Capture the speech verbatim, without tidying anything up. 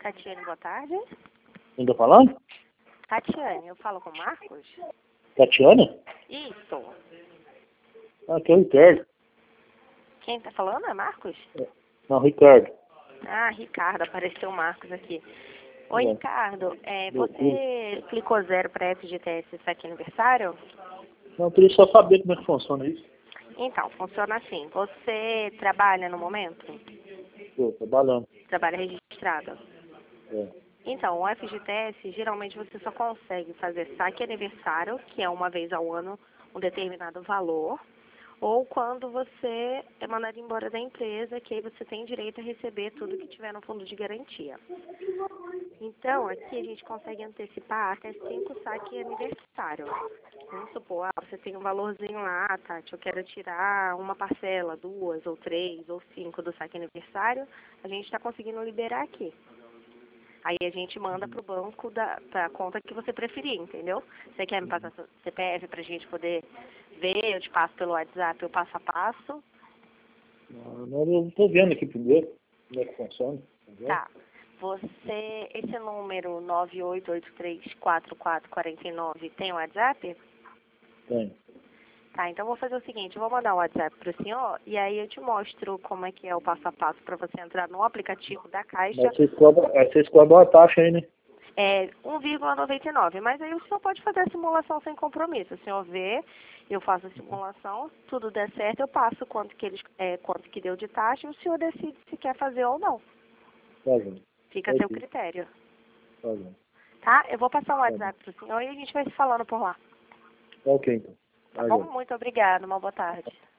Tatiane, boa tarde. Quem tá falando? Tatiane, eu falo com o Marcos? Tatiana? Isso. Ah, aqui é o Ricardo. Quem tá falando é Marcos? Não, Ricardo. Ah, Ricardo, apareceu o Marcos aqui. Oi, Bom. Ricardo, é, Meu você clicou zero para F G T S saque aniversário? Não, eu queria só saber como é que funciona isso. Então, funciona assim. Você trabalha no momento? Estou trabalhando. Trabalha registrado? É. Então, o F G T S, geralmente você só consegue fazer saque aniversário, que é uma vez ao ano um determinado valor, ou quando você é mandado embora da empresa, que aí você tem direito a receber tudo que tiver no fundo de garantia. Então, aqui a gente consegue antecipar até cinco saques aniversário. Vamos supor, ah, você tem um valorzinho lá, Tati, eu quero tirar uma parcela, duas, ou três, ou cinco do saque aniversário, a gente está conseguindo liberar aqui. Aí a gente manda para o banco, da pra conta que você preferir, entendeu? Você quer me passar seu C P F para a gente poder ver, eu te passo pelo WhatsApp o passo a passo. Não, não, eu estou vendo aqui primeiro como é que funciona. Entendeu? Tá. Você, esse número nove oito oito três quatro quatro quatro nove tem o WhatsApp? Tem. Tá, então eu vou fazer o seguinte, eu vou mandar o WhatsApp para o senhor e aí eu te mostro como é que é o passo a passo para você entrar no aplicativo da Caixa. Mas vocês cobram, aí vocês cobram a taxa aí, né? É um vírgula noventa e nove, mas aí o senhor pode fazer a simulação sem compromisso. O senhor vê, eu faço a simulação, tudo der certo, eu passo quanto que, eles, é, quanto que deu de taxa e o senhor decide se quer fazer ou não. Tá bom. Fica a seu critério. Tá bom. Tá? Eu vou passar um Tá WhatsApp para o senhor e a gente vai se falando por lá. Tá ok, então. Tá bom? Muito obrigada, uma boa tarde.